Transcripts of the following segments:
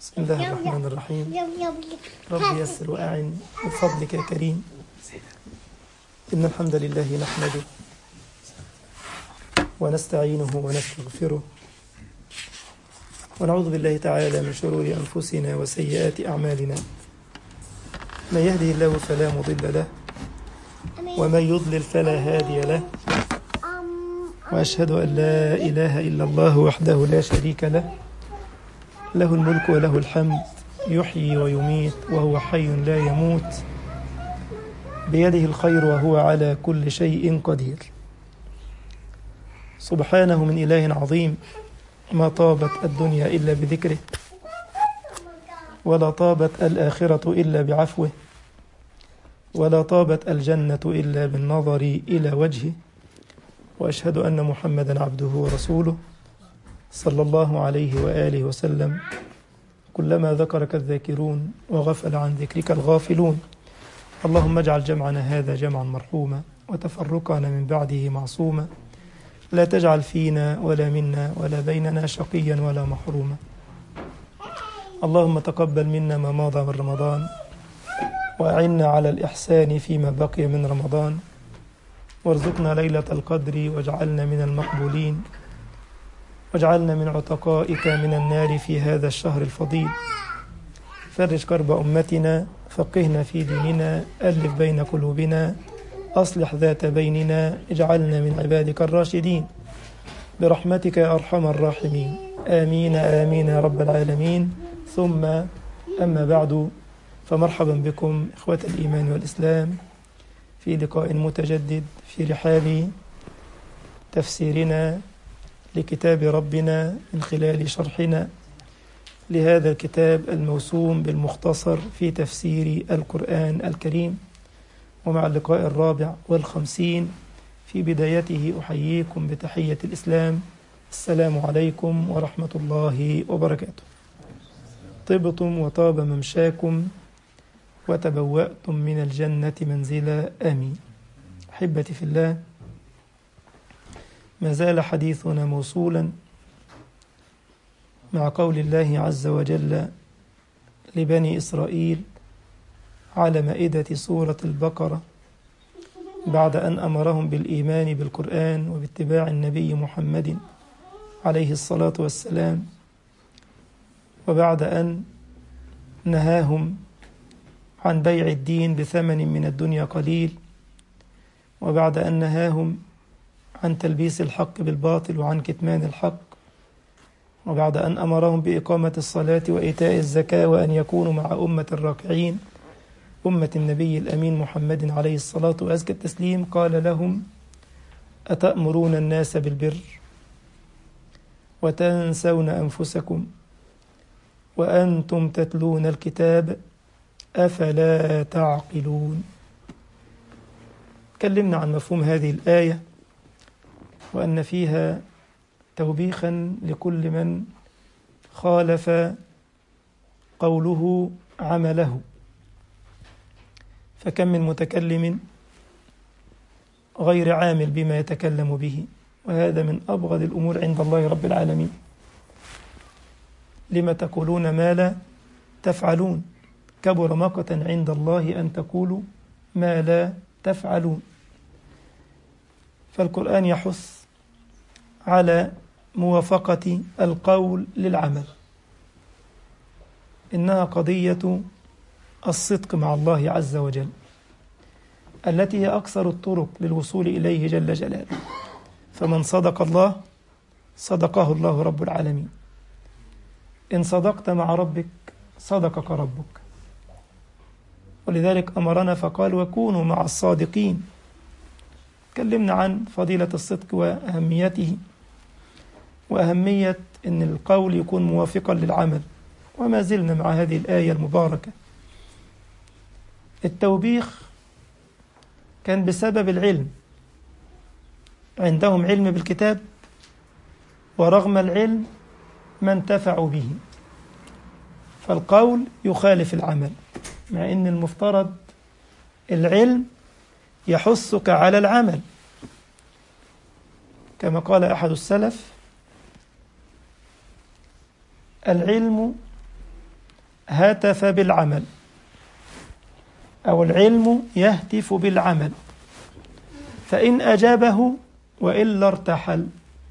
بسم الله الرحمن الرحيم. رب يسر وأعن بفضلك يا كريم. إن الحمد لله نحمده ونستعينه ونستغفره ونعوذ بالله تعالى من شرور أنفسنا وسيئات أعمالنا. من يهده الله فلا مضل له ومن يضلل فلا هادي له، وأشهد أن لا إله إلا الله وحده لا شريك له، له الملك وله الحمد، يحيي ويميت وهو حي لا يموت، بيده الخير وهو على كل شيء قدير. سبحانه من إله عظيم، ما طابت الدنيا إلا بذكره، ولا طابت الآخرة إلا بعفوه، ولا طابت الجنة إلا بالنظر إلى وجهه. وأشهد أن محمدا عبده ورسوله صلى الله عليه وآله وسلم. كلما ذكرك الذاكرون وغفل عن ذكرك الغافلون. اللهم اجعل جمعنا هذا جمعا مرحوما وتفرقنا من بعده معصوما، لا تجعل فينا ولا منا ولا بيننا شقيا ولا محروما. اللهم تقبل منا ما مضى من رمضان، وأعنا على الإحسان فيما بقي من رمضان، وارزقنا ليلة القدر واجعلنا من المقبولين، واجعلنا من عتقائك من النار في هذا الشهر الفضيل. فرج كرب أمتنا، فقهنا في ديننا، ألف بين قلوبنا، أصلح ذات بيننا، اجعلنا من عبادك الراشدين برحمتك يا أرحم الراحمين. آمين آمين يا رب العالمين. ثم أما بعد، فمرحبا بكم إخوة الإيمان والإسلام في لقاء متجدد في رحاب تفسيرنا لكتاب ربنا من خلال شرحنا لهذا الكتاب الموسوم بالمختصر في تفسير القرآن الكريم. ومع اللقاء الرابع والخمسين في بدايته أحييكم بتحية الإسلام، السلام عليكم ورحمة الله وبركاته. طبتم وطاب ممشاكم وتبوأتم من الجنة منزلا، آمين. أحبتي في الله، ما زال حديثنا موصولا مع قول الله عز وجل لبني إسرائيل على مائدة سورة البقرة، بعد أن أمرهم بالإيمان بالقرآن وباتباع النبي محمد عليه الصلاة والسلام، وبعد أن نهاهم عن بيع الدين بثمن من الدنيا قليل، وبعد أن نهاهم عن تلبيس الحق بالباطل وعن كتمان الحق، وبعد أن أمرهم بإقامة الصلاة وإيتاء الزكاة وأن يكونوا مع أمة الراكعين، أمة النبي الأمين محمد عليه الصلاة وأزكى التسليم، قال لهم: أتأمرون الناس بالبر وتنسون أنفسكم وأنتم تتلون الكتاب أفلا تعقلون. تكلمنا عن مفهوم هذه الآية، وأن فيها توبيخا لكل من خالف قوله عمله. فكم من متكلم غير عامل بما يتكلم به، وهذا من أبغض الأمور عند الله رب العالمين. لما تقولون ما لا تفعلون، كبر مقتا عند الله أن تقولوا ما لا تفعلون. فالقرآن يحث على موافقة القول للعمل. إنها قضية الصدق مع الله عز وجل، التي هي أكثر الطرق للوصول إليه جل جلاله. فمن صدق الله صدقه الله رب العالمين. إن صدقت مع ربك صدقك ربك، ولذلك أمرنا فقال: وكونوا مع الصادقين. تكلمنا عن فضيلة الصدق وأهميته، وأهمية أن القول يكون موافقا للعمل، وما زلنا مع هذه الآية المباركة. التوبيخ كان بسبب العلم، عندهم علم بالكتاب، ورغم العلم ما انتفعوا به، فالقول يخالف العمل، مع أن المفترض العلم يحثك على العمل. كما قال أحد السلف: العلم هتف بالعمل، أو العلم يهتف بالعمل، فإن أجابه وإلا ارتحل.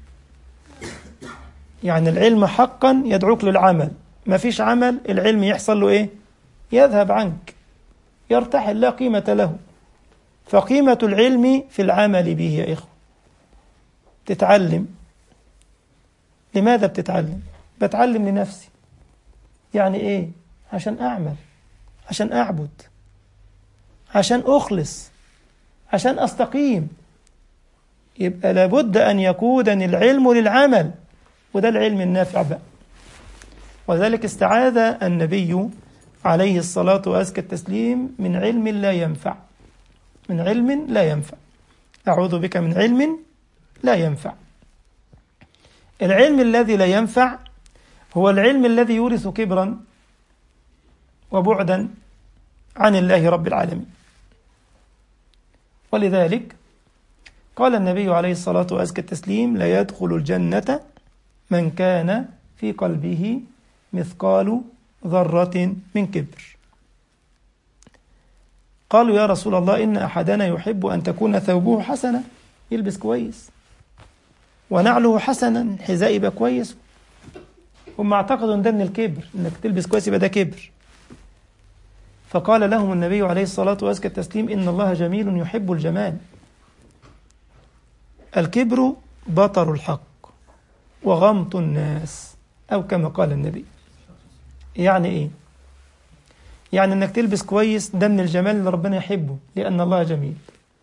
يعني العلم حقا يدعوك للعمل، ما فيش عمل العلم يحصل له إيه؟ يذهب عنك، يرتحل، لا قيمة له. فقيمة العلم في العمل به يا إخوة. تتعلم، لماذا بتتعلم؟ بتعلم لنفسي. يعني إيه؟ عشان أعمل، عشان أعبد، عشان أخلص، عشان أستقيم. يبقى لابد أن يقودني العلم للعمل، وده العلم النافع بقى. وذلك استعاذ النبي عليه الصلاة وأزكى التسليم من علم لا ينفع، من علم لا ينفع. أعوذ بك من علم لا ينفع. العلم الذي لا ينفع هو العلم الذي يورث كبرا وبعدا عن الله رب العالمين. ولذلك قال النبي عليه الصلاة وأزكى التسليم: لا يدخل الجنة من كان في قلبه مثقال ذرة من كبر. قالوا يا رسول الله إن أحدنا يحب أن تكون ثوبه حسنة، يلبس كويس، ونعله حسنا، حذاء يبقى كويس. هم اعتقدوا ان ده من الكبر، انك تلبس كويس يبقى ده كبر. فقال لهم النبي عليه الصلاة وأزكى التسليم: إن الله جميل يحب الجمال. الكبر بطر الحق وغمط الناس، أو كما قال النبي. يعني إيه؟ يعني إنك تلبس كويس ده من الجمال اللي ربنا يحبه، لأن الله جميل.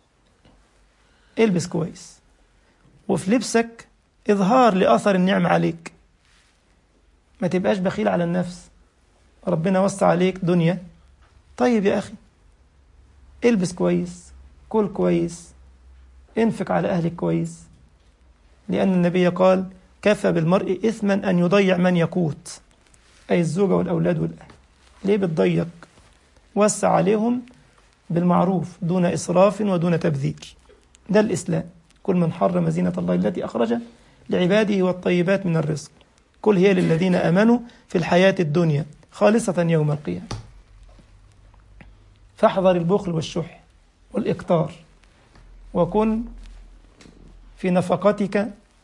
البس كويس، وفي لبسك إظهار لأثر النعمة عليك. ما تبقاش بخيل على النفس، ربنا وسع عليك دنيا. طيب يا أخي، البس كويس، كل كويس، انفق على أهلك كويس، لأن النبي قال: كفى بالمرء إثما أن يضيع من يقوت، أي الزوجة والأولاد والأهل. ليه بتضيق؟ وسع عليهم بالمعروف دون إسراف ودون تبذير. ده الإسلام. كل من حرم زينة الله التي أخرج لعباده والطيبات من الرزق، كل هي للذين آمنوا في الحياة الدنيا خالصة يوم القيامة. فاحذر البخل والشح والإكتار، وكن في نفقتك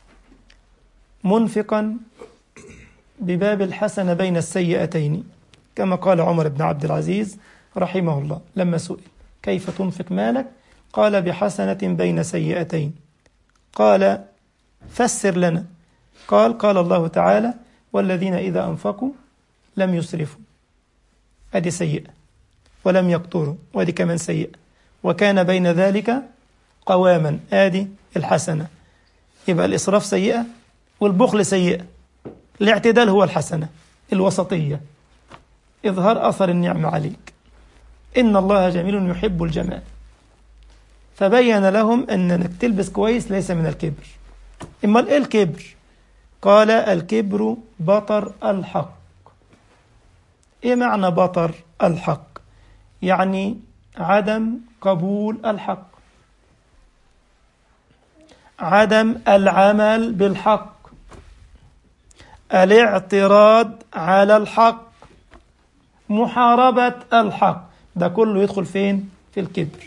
منفقا بباب الحسنة بين السيئتين، كما قال عمر بن عبد العزيز رحمه الله لما سئل: كيف تنفق مالك؟ قال: بحسنة بين سيئتين. قال: فسر لنا. قال الله تعالى: والذين إذا أنفقوا لم يسرفوا، هذه سيئة، ولم يقتروا، وهذه كمان سيئة، وكان بين ذلك قواما، هذه الحسنة. يبقى الإسراف سيئة والبخل سيئة، الاعتدال هو الحسنة، الوسطية، إظهار أثر النعمة عليك. إن الله جميل يحب الجمال. فبين لهم أنك تلبس كويس ليس من الكبر. إما إيه الكبر؟ قال: الكبر بطر الحق. إيه معنى بطر الحق؟ يعني عدم قبول الحق، عدم العمل بالحق، الاعتراض على الحق، محاربة الحق. ده كله يدخل فين؟ في الكبر.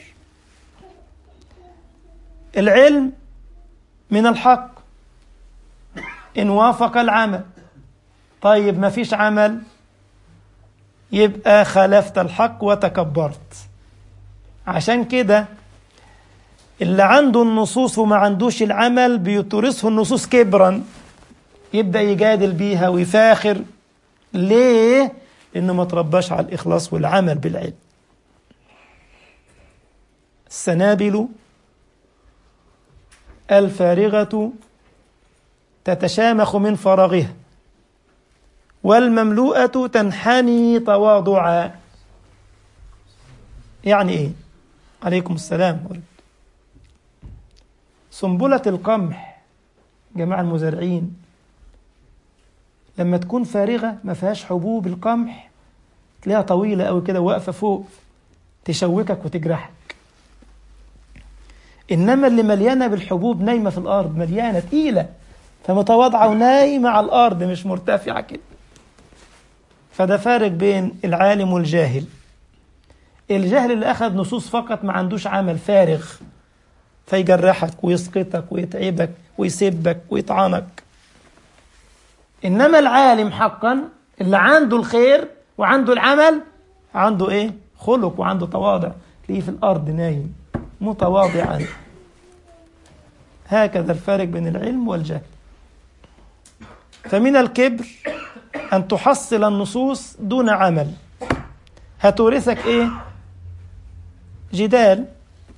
العلم من الحق إن وافق العمل. طيب ما فيش عمل، يبقى خالفت الحق وتكبرت. عشان كده اللي عنده النصوص وما عندوش العمل بيتورثه النصوص كبرا، يبدأ يجادل بيها ويفاخر. ليه؟ لأنه ما ترباش على الإخلاص والعمل بالعلم. السنابل الفارغة تتشامخ من فراغها، والمملوءة تنحني تواضعا. يعني إيه؟ عليكم السلام ورحمة. سنبلة القمح، جماعة المزارعين، لما تكون فارغة ما فيهاش حبوب القمح، تلاقيها طويلة أو كده واقفة فوق، تشوكك وتجرحك. إنما اللي مليانة بالحبوب نايمة في الأرض، مليانة تقيلة، فمتواضعة ونايمة على الأرض، مش مرتفعة كده. فده فارق بين العالم والجاهل. الجاهل اللي أخذ نصوص فقط ما عندوش عمل، فارغ، فيجرحك ويسقطك ويتعبك ويسبك ويطعنك. إنما العالم حقا اللي عنده الخير وعنده العمل، عنده إيه؟ خلق وعنده تواضع، تلاقيه في الأرض نايم متواضعا. هكذا الفارق بين العلم والجهل. فمن الكبر أن تحصل النصوص دون عمل، هتورثك إيه؟ جدال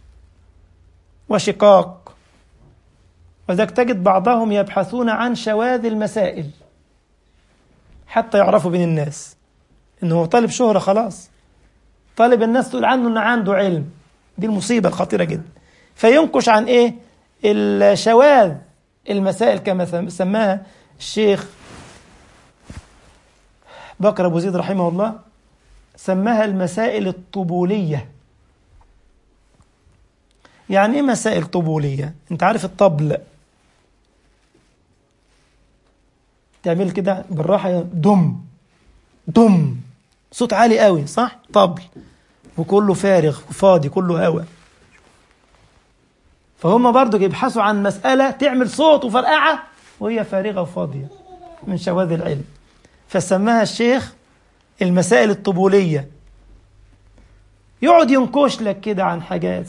وشقاق. وذلك تجد بعضهم يبحثون عن شواذ المسائل حتى يعرفوا بين الناس إنه هو طالب شهرة، خلاص طالب الناس تقول عنه إنه عنده علم. دي المصيبة الخطيرة جدا. فينكش عن إيه؟ الشواذ المسائل كما سماها الشيخ بكر أبو زيد رحمه الله، سماها المسائل الطبولية. يعني إيه مسائل طبولية؟ أنت عارف الطبل، تعمل كده بالراحة، دم دم، صوت عالي قوي، صح؟ طبل، وكله فارغ وفاضي، كله هوا. فهم برضو يبحثوا عن مسألة تعمل صوت وفرقعة وهي فارغة وفاضية، من شواذ العلم. فسماها الشيخ المسائل الطبولية. يقعد ينكش لك كده عن حاجات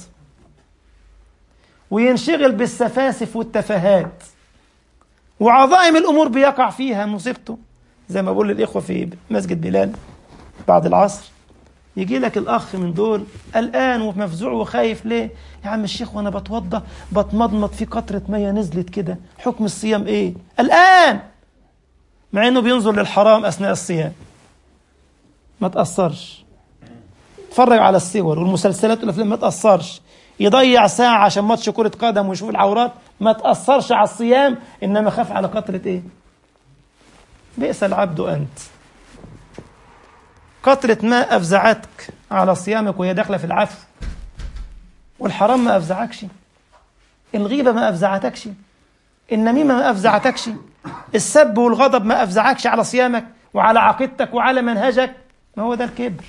وينشغل بالسفاسف والتفاهات، وعظائم الأمور بيقع فيها مصيبته. زي ما بقول للإخوة في مسجد بلال بعد العصر، يجي لك الأخ من دول قلقان ومفزوع وخايف. ليه؟ يا عم الشيخ وأنا بتوضى بتمضمض في قطرة مية نزلت كده، حكم الصيام إيه؟ قلقان، مع إنه بينظر للحرام أثناء الصيام. ما تأثرش، اتفرج على الصور والمسلسلات والأفلام، ما تأثرش. يضيع ساعة عشان ماتش كرة قدم ويشوف العورات، ما تأثرش على الصيام. إنما خاف على قطرة إيه؟ بئس العبد أنت. قطرة ماء أفزعتك على صيامك وهي داخلة في العفو، والحرام ما أفزعكش، الغيبة ما أفزعتكش، النميمة ما أفزعتكش، السب والغضب ما أفزعكش على صيامك وعلى عقيدتك وعلى منهجك. ما هو ده الكبر.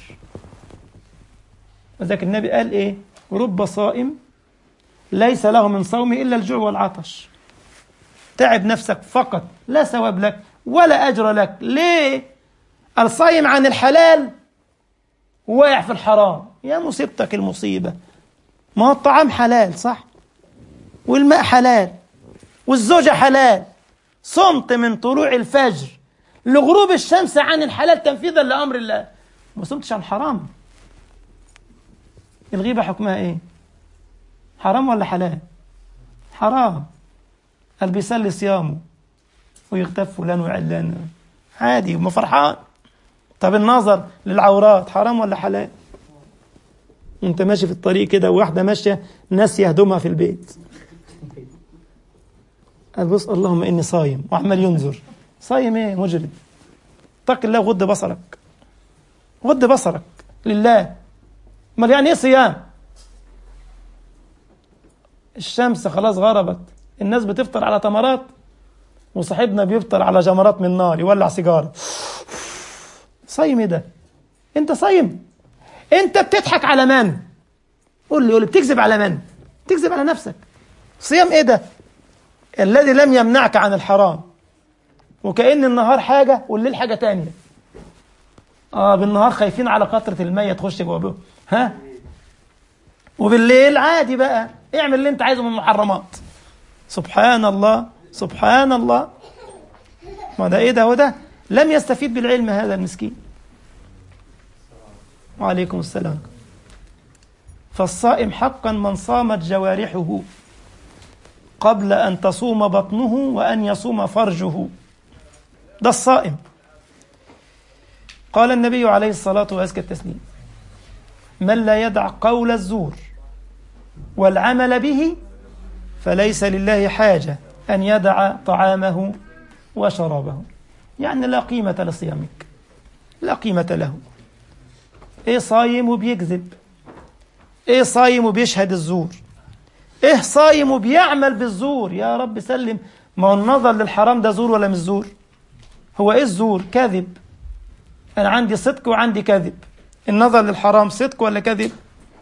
وذلك النبي قال إيه؟ رب صائم ليس له من صومه إلا الجوع والعطش. تعب نفسك فقط، لا ثواب لك ولا أجر لك. ليه؟ الصايم عن الحلال واقع في الحرام. يا مصيبتك المصيبة. ما هو الطعام حلال، صح؟ والماء حلال، والزوجة حلال. صمت من طلوع الفجر لغروب الشمس عن الحلال تنفيذا لأمر الله، ما صمتش عن الحرام. الغيبة حكمها إيه؟ حرام ولا حلال؟ حرام. قال بيسلي صيامه ويغتاب فلان وعلان عادي وما فرحان. طب النظر للعورات حرام ولا حلال؟ انت ماشي في الطريق كده وواحدة ماشية ناسية هدومها في البيت، قال بص اللهم إني صايم، وعمال ينظر. صايم إيه؟ مجرم. اتق الله وغض بصرك، غض بصرك لله. امال يعني إيه صيام؟ الشمس خلاص غربت، الناس بتفطر على تمرات وصاحبنا بيفطر على جمرات من نار، يولع سيجارة. صايم ايه ده؟ انت صايم؟ انت بتضحك على من؟ قول لي بتكذب على من؟ بتكذب على نفسك. صيام ايه ده؟ الذي لم يمنعك عن الحرام، وكأن النهار حاجة والليل حاجة تانية. بالنهار خايفين على قطرة المية تخش جوه، ها؟ وبالليل عادي بقى، اعمل اللي انت عايزه من المحرمات. سبحان الله سبحان الله. ما ده ايه ده؟ وده لم يستفيد بالعلم هذا المسكين. وعليكم السلام. فالصائم حقا من صامت جوارحه قبل أن تصوم بطنه وأن يصوم فرجه. ده الصائم. قال النبي عليه الصلاة وأزكى التسليم: من لا يدع قول الزور والعمل به فليس لله حاجة أن يدع طعامه وشرابه. يعني لا قيمة لصيامك، لا قيمة له. إيه صايم وبيكذب؟ إيه صايم وبيشهد الزور؟ إيه صايم وبيعمل بالزور؟ يا رب سلم. ما هو النظر للحرام ده زور ولا مش زور؟ هو إيه الزور؟ كذب. أنا عندي صدق وعندي كذب، النظر للحرام صدق ولا كذب؟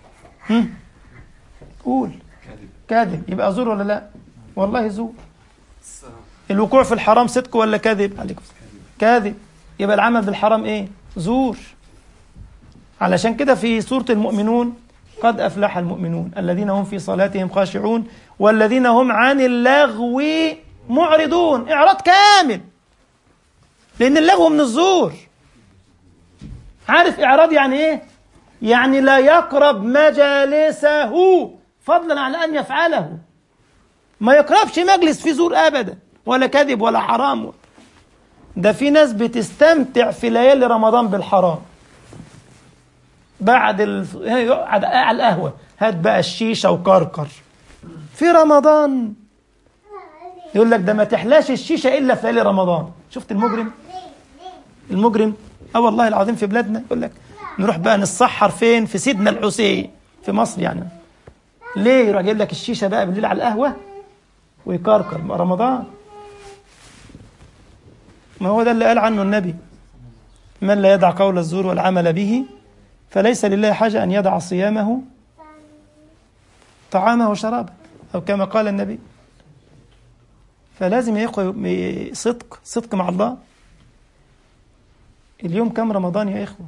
قول. كذب. يبقى زور ولا لا؟ والله زور. الوقوع في الحرام صدق ولا كذب؟ عليكم كذب. يبقى العمل بالحرام ايه؟ زور. علشان كده في سورة المؤمنون قد أفلح المؤمنون الذين هم في صلاتهم خاشعون والذين هم عن اللغو معرضون. إعراض كامل، لأن اللغو من الزور. عارف إعراض يعني إيه؟ يعني لا يقرب مجالسه فضلا عن أن يفعله. ما يقربش مجلس فيه زور أبدا، ولا كذب ولا حرام. ده في ناس بتستمتع في ليالي رمضان بالحرام. بعد يقعد على القهوة، هات بقى الشيشة وكركر في رمضان. يقول لك ده ما تحلاش الشيشة إلا في ليالي رمضان. شفت المجرم والله العظيم في بلادنا يقول لك نروح بقى نتسحر فين؟ في سيدنا الحسين في مصر يعني. ليه؟ يروح يجيب لك الشيشة بقى بالليل على القهوة ويكركر رمضان. ما هو ده اللي قال عنه النبي: من لا يدع قول الزور والعمل به فليس لله حاجة أن يدع صيامه طعامه وشرابه، أو كما قال النبي. فلازم يا صدق مع الله. اليوم كم رمضان يا إخوة؟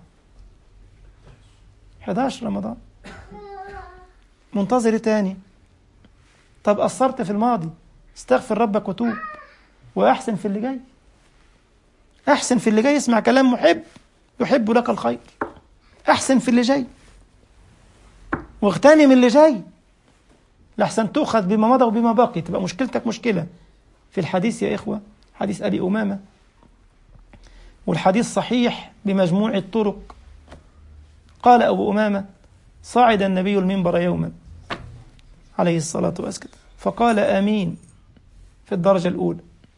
11 رمضان. منتظر تاني. طب قصرت في الماضي، استغفر ربك وتوب وأحسن في اللي جاي. أحسن في اللي جاي. اسمع كلام محب يحب لك الخير. أحسن في اللي جاي واغتنم اللي جاي، لحسن تؤخذ بما مضى وبما باقي، تبقى مشكلتك مشكلة. في الحديث يا إخوة، حديث أبي أمامة، والحديث صحيح بمجموع الطرق، قال أبو أمامة: صعد النبي المنبر يوما عليه الصلاة والسلام فقال آمين في الدرجة الأولى،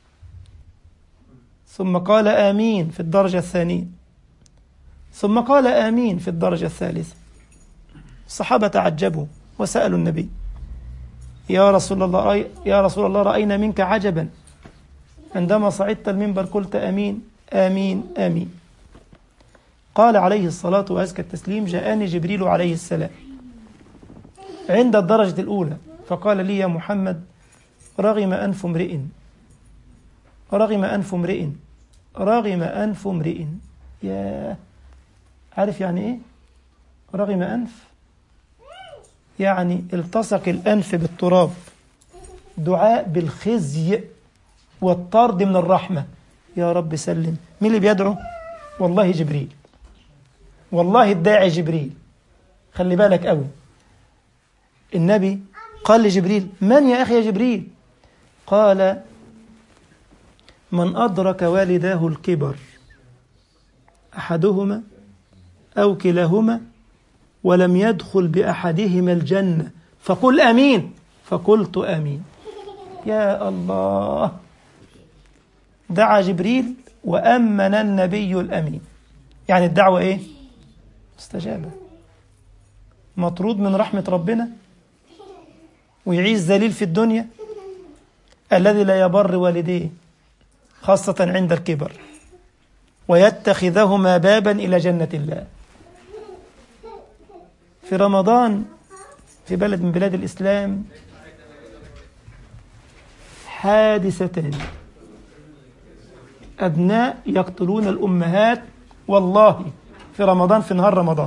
ثم قال آمين في الدرجة الثانية، ثم قال آمين في الدرجة الثالثة. الصحابة تعجبوا وسألوا النبي: يا رسول الله رأينا منك عجبا، عندما صعدت المنبر قلت آمين آمين آمين. قال عليه الصلاة وأزكى التسليم: جاءني جبريل عليه السلام عند الدرجة الأولى فقال لي: يا محمد، رغم أنف امرئ رغم أنف امرئ رغم أنف امرئ. يا عارف يعني إيه رغم أنف؟ يعني التصق الأنف بالتراب، دعاء بالخزي والطرد من الرحمة. يا رب سلم. مين اللي بيدعو؟ والله جبريل، والله الداعي جبريل. خلي بالك قوي. النبي قال لجبريل: من يا أخي يا جبريل؟ قال: من أدرك والداه الكبر، أحدهما أو كلاهما، ولم يدخل بأحدهما الجنة فقل آمين. فقلت آمين. يا الله. دعا جبريل وأمن النبي الأمين. يعني الدعوة إيه؟ مستجابة. مطرود من رحمة ربنا ويعيش ذليل في الدنيا، الذي لا يبر والديه خاصة عند الكبر، ويتخذهما بابا إلى جنة الله. في رمضان في بلد من بلاد الإسلام حادثتان: أبناء يقتلون الأمهات، والله في رمضان، في نهار رمضان.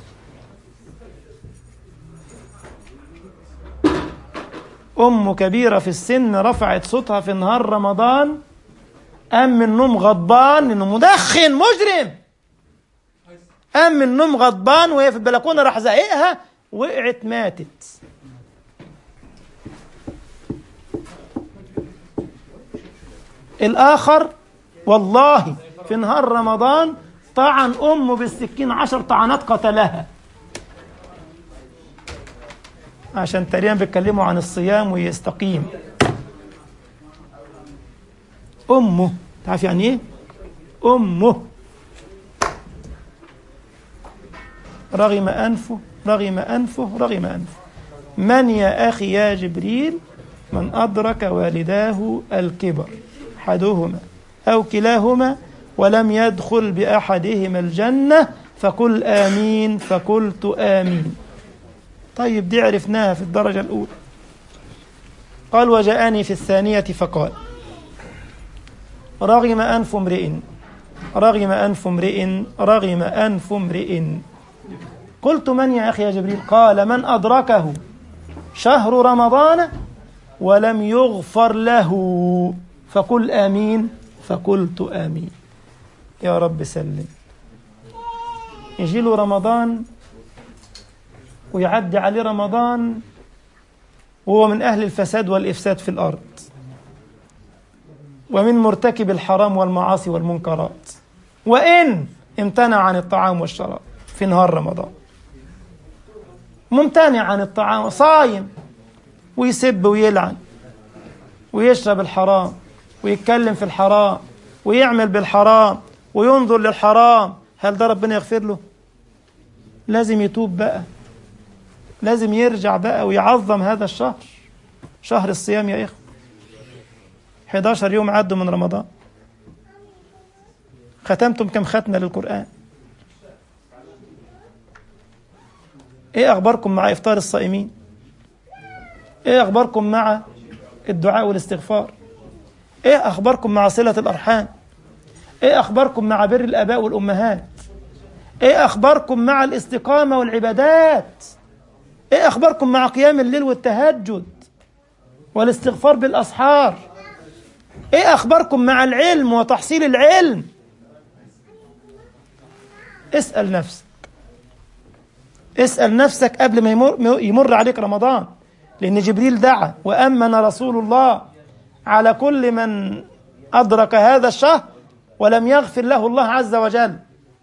أم كبيرة في السن رفعت صوتها في نهار رمضان، قام من النوم غضبان لأنه مدخن مجرم، قام من النوم غضبان وهي في البلكونة راح زقها، وقعت ماتت. الآخر والله في نهار رمضان طعن أمه بالسكين 10 طعنات قتلها، عشان تقريبا بيتكلموا عن الصيام ويستقيم. أمه، تعرف يعني إيه؟ أمه. رغم أنفه رغم أنفه رغم أنفه. من يا أخي يا جبريل؟ من أدرك والداه الكبر، أحدهما أو كلاهما، ولم يدخل بأحدهما الجنة فقل آمين، فقلت آمين. طيب دي عرفناها في الدرجة الأولى. قال وجاءني في الثانية فقال رغم أنف امرئ، رغم أنف امرئ، رغم أنف امرئ. قلت من يا أخي يا جبريل؟ قال من أدركه شهر رمضان ولم يغفر له فقل آمين، فقلت آمين. يا رب سلم. يجي له رمضان ويعدي عليه رمضان وهو من أهل الفساد والإفساد في الأرض، ومن مرتكب الحرام والمعاصي والمنكرات، وإن امتنع عن الطعام والشراب في نهار رمضان، ممتنع عن الطعام، صايم، ويسب ويلعن ويشرب الحرام ويتكلم في الحرام ويعمل بالحرام وينظر للحرام، هل ده ربنا يغفر له؟ لازم يتوب بقى، لازم يرجع بقى ويعظم هذا الشهر، شهر الصيام يا إخوة. 11 يوم عدوا من رمضان، ختمتم كم ختمة للقرآن؟ ايه أخباركم مع إفطار الصائمين؟ ايه أخباركم مع الدعاء والاستغفار؟ ايه أخباركم مع صلة الأرحام؟ ايه أخباركم مع بر الآباء والأمهات؟ ايه أخباركم مع الاستقامة والعبادات؟ ايه أخباركم مع قيام الليل والتهجد والاستغفار بالأسحار؟ ايه أخباركم مع العلم وتحصيل العلم؟ اسأل نفسك، اسأل نفسك قبل ما يمر عليك رمضان، لأن جبريل دعا وأمن رسول الله على كل من أدرك هذا الشهر ولم يغفر له الله عز وجل.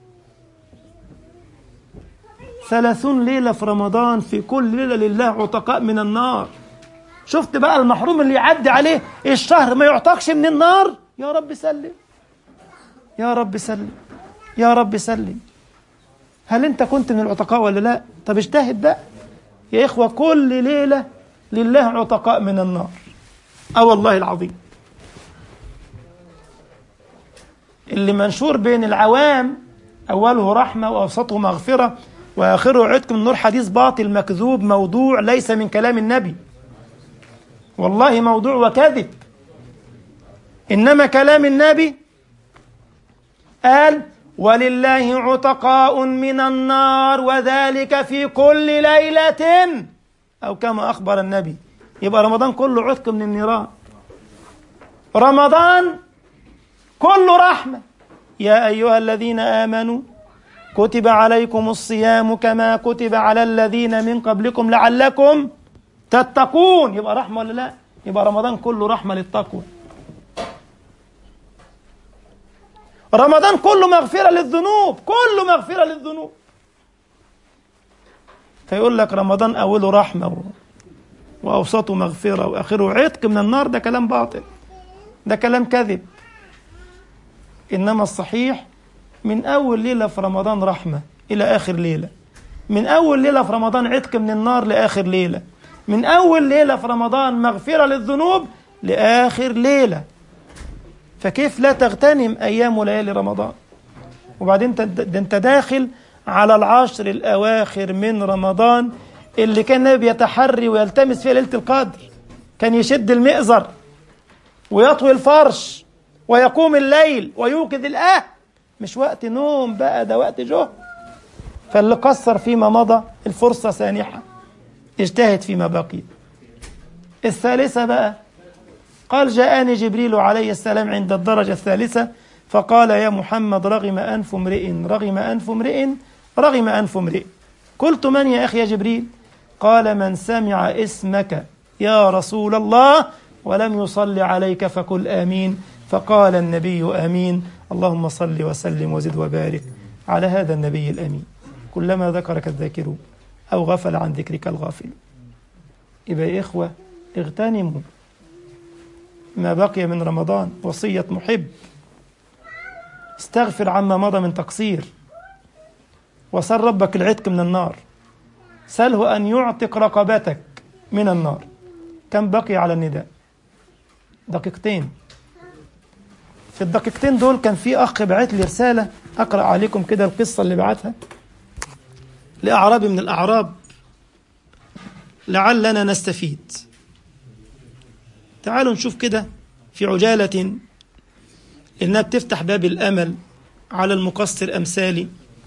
30 ليلة في رمضان، في كل ليلة لله عتقاء من النار. شفت بقى المحروم اللي يعدي عليه الشهر ما يعتقش من النار؟ يا رب سلم، يا رب سلم، يا رب سلم. هل انت كنت من العتقاء ولا لا؟ طب اجتهد بقى يا إخوة، كل ليلة لله عتقاء من النار. والله العظيم اللي منشور بين العوام أوله رحمة وأوسطه مغفرة وآخره عتق من النار، حديث باطل مكذوب موضوع، ليس من كلام النبي، والله موضوع وكذب. إنما كلام النبي قال ولله عتقاء من النار وذلك في كل ليلة، أو كما أخبر النبي. يبقى رمضان كله عتق من النيران، رمضان كله رحمة. يا أيها الذين آمنوا كتب عليكم الصيام كما كتب على الذين من قبلكم لعلكم تتقون. يبقى رحمة ولا لا؟ يبقى رمضان كله رحمة للتقوى. رمضان كله مغفرة للذنوب، كله مغفرة للذنوب. فيقول لك رمضان أوله رحمة وأوسطه مغفرة وآخره عتق من النار، ده كلام باطل، ده كلام كذب. إنما الصحيح من أول ليلة في رمضان رحمة إلى آخر ليلة، من أول ليلة في رمضان عتق من النار لآخر ليلة، من أول ليلة في رمضان مغفرة للذنوب لآخر ليلة. فكيف لا تغتنم أيام وليالي رمضان؟ وبعدين أنت داخل على العشر الأواخر من رمضان اللي كان النبي يتحري ويلتمس فيها ليلة القدر، كان يشد المئزر ويطوي الفرش ويقوم الليل ويوقظ الأهل. مش وقت نوم بقى، ده وقت جهد. فاللي قصر فيما مضى الفرصة سانحة، اجتهد فيما بقي. الثالثة بقى قال جاءني جبريل عليه السلام عند الدرجة الثالثة فقال يا محمد رغم أنف امرئ، رغم أنف امرئ، رغم أنف امرئ. قلت من يا أخي يا جبريل؟ قال من سمع اسمك يا رسول الله ولم يصل عليك فقل آمين. فقال النبي آمين. اللهم صل وسلم وزد وبارك على هذا النبي الأمين. كلما ذكرك الذاكرون أو غفل عن ذكرك الغافل. يبقى يا إخوة اغتنموا ما بقي من رمضان، وصية محب. استغفر عما مضى من تقصير، وسل ربك العتق من النار، سله أن يعتق رقبتك من النار. كم بقي على النداء؟ دقيقتين. في الدقيقتين دول كان في أخ بعت لي رسالة أقرأ عليكم كده القصة اللي بعتها لأعرابي من الأعراب لعلنا نستفيد. تعالوا نشوف كده في عجالة إنها بتفتح باب الأمل على المقصر أمثالي.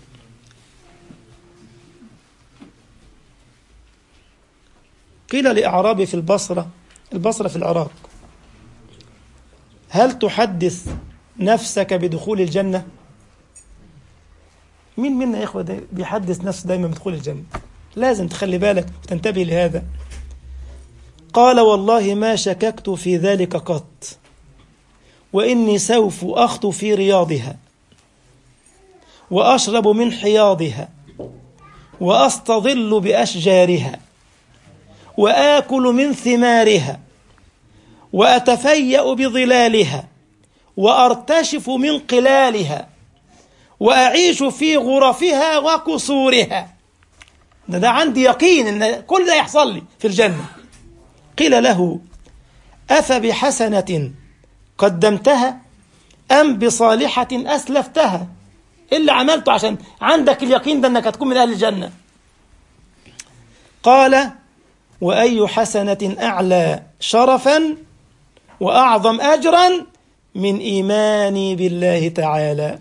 قيل لأعرابي في البصرة في العراق: هل تحدث نفسك بدخول الجنة؟ مين منا يا إخوة بيحدث نفسه دايما بدخول الجنة؟ لازم تخلي بالك وتنتبه لهذا. قال: والله ما شككت في ذلك قط، وإني سوف أخطو في رياضها وأشرب من حياضها وأستظل بأشجارها وآكل من ثمارها وأتفيأ بظلالها وأرتشف من قلالها وأعيش في غرفها وقصورها. ده عندي يقين إن كل ده يحصل لي في الجنة. قيل له: أفبحسنة قدمتها أم بصالحة أسلفتها؟ إيه اللي عملته عشان عندك اليقين ده أنك هتكون من أهل الجنة؟ قال: وأي حسنة أعلى شرفا وأعظم أجرا من إيماني بالله تعالى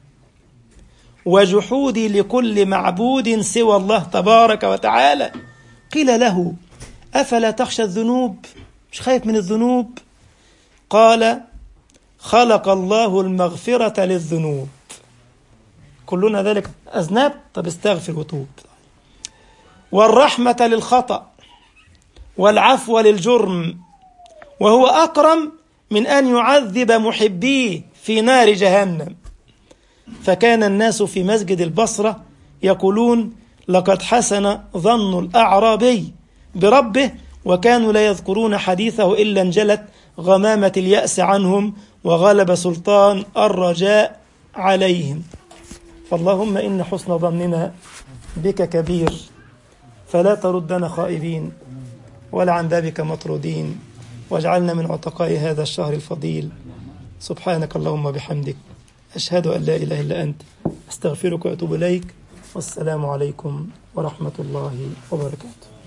وجحودي لكل معبود سوى الله تبارك وتعالى. قيل له: أفلا تخشى الذنوب؟ مش خايف من الذنوب؟ قال: خلق الله المغفرة للذنوب، كلنا ذلك أذناب، طب استغفر وتوب، والرحمة للخطأ والعفو للجرم، وهو أكرم من أن يعذب محبيه في نار جهنم. فكان الناس في مسجد البصرة يقولون: لقد حسن ظن الأعرابي بربه، وكانوا لا يذكرون حديثه إلا انجلت غمامة اليأس عنهم وغلب سلطان الرجاء عليهم. فاللهم إن حسن ظننا بك كبير، فلا تردنا خائبين ولا عن بابك مطرودين، واجعلنا من عتقاء هذا الشهر الفضيل. سبحانك اللهم بحمدك، أشهد أن لا إله إلا أنت، أستغفرك وأتوب إليك، والسلام عليكم ورحمة الله وبركاته.